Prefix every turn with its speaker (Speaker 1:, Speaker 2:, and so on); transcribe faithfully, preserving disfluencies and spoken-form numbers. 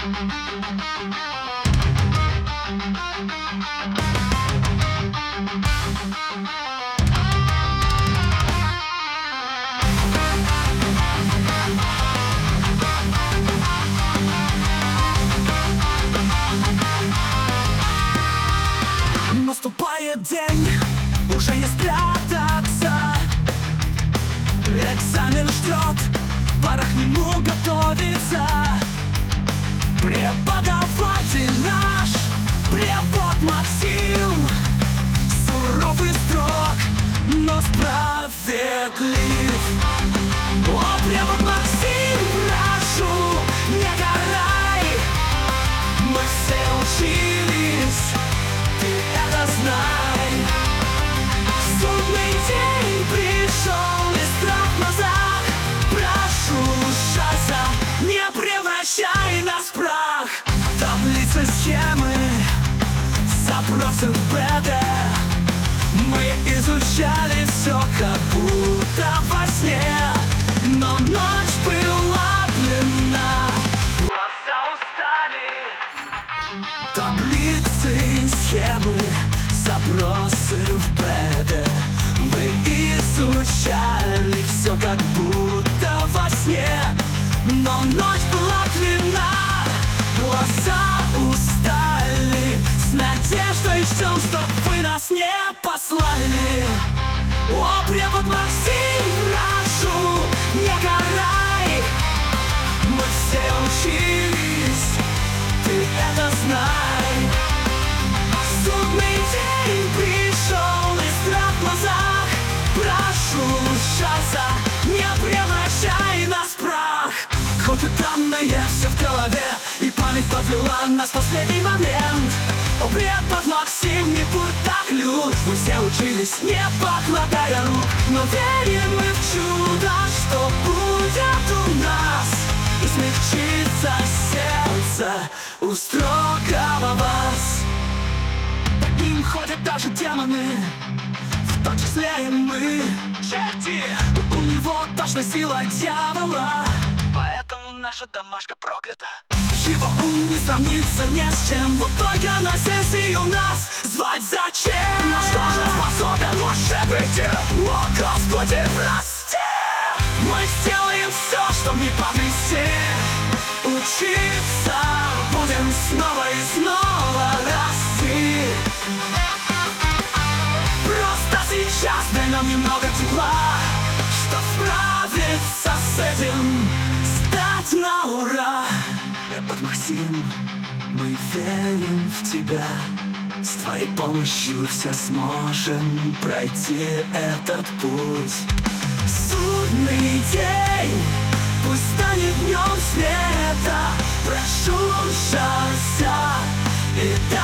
Speaker 1: Наступает день, уже не спрятаться. Экзамен ждет, пора к нему готовиться. Преподаватель наш, препод Максим, суров и строг, но справедлив. О, препод Максим, прошу, не горай, мы все учились, ты это знай. Судный день пришел, и страх в глазах. Прошу, шанса, не превращай нас в прах. Таблицы, схемы, запросы в БД. Мы изучали все, как будто во сне, но ночь была длинна, глаза устали. Таблицы, схемы, запросы в БД. Мы изучали все, как будто во сне, но ночь была длинна, глаза устали. С надеждой ждем, чтоб вы нас не послали. О, препод Максим, прошу, не горай, мы все учились, ты это знай. Судный день пришел, и страх в глазах. Прошу, шанса, не превращай нас в прах. Хоть и данные все в голове, и память подвела нас в последний момент. О, препод Максим, не будь так лют. Мы все учились, не покладая рук, но верим мы в чудо, что будет у нас, и смягчится сердце у строгого вас. Таким ходят даже демоны, в том числе и мы. Черти, у него точно сила дьявола, поэтому наша домашка проклята. Его ум не сравнится ни с чем. В итоге на сессию нас звать зачем? На что же способен ваш предел? О, Господи, прости! Мы сделаем все, чтоб не подвести. Учиться будем снова и снова расти. Просто сейчас дай нам немного тепла, чтоб справиться с этим, стать на ура. Препод Максим, мы верим в тебя. С твоей помощью все сможем пройти этот путь. Судный день пусть станет днем света. Прошу, шанса, и